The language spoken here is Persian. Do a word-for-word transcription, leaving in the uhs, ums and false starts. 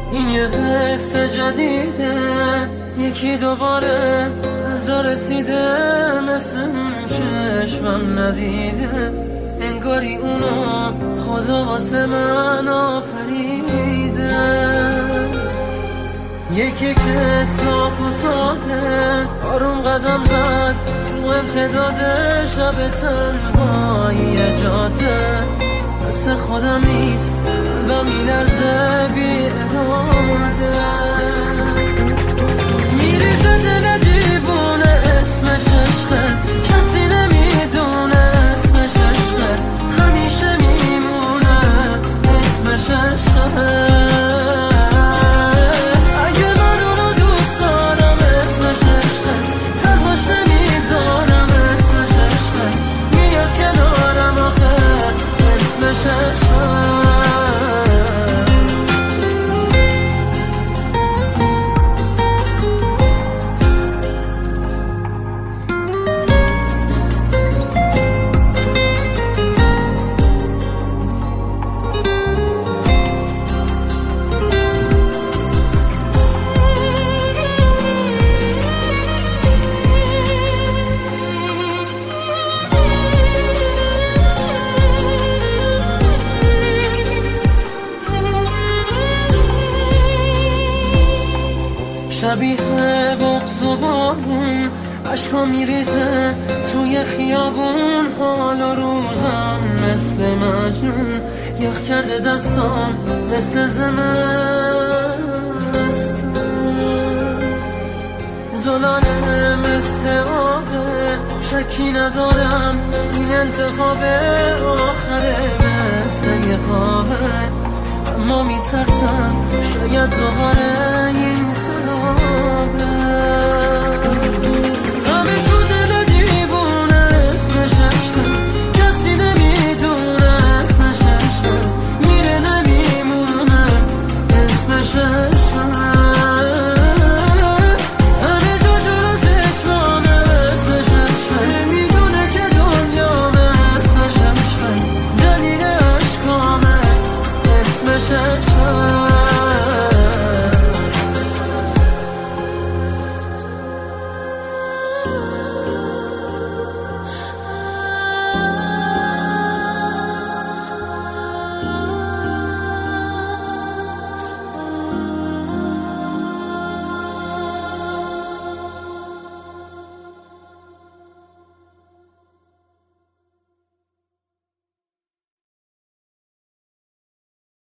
این یه حس جدیده، یکی دوباره از را رسیده، مثل اون چشمم ندیده، انگاری اونو خدا واسه من آفریده. یکی که صاف و ساده آروم قدم زد تو امتداد شب تنهایی جاده، مثل خودم نیست قلبم میلرزه بی اراده، میریزه دل دیوونه اسمش عشقه، کسی نمیدونه اسمش عشقه، همیشه میمونه اسمش عشقه. شبیه بغض و بارون عشقا میریزه توی خیابون، حال و روزم مثل مجنون، یخ کرده دستام مثل زمستون، زلانه مثل آبه، شکی ندارم این انتخاب آخره، مثل یه خوابه اما میترسم شاید دوباره این سلامه، همه تو دل دیوونه اسمش عشقه، کسی نمیدونه اسمش عشقه، میره نمیمونه اسمش عشقه.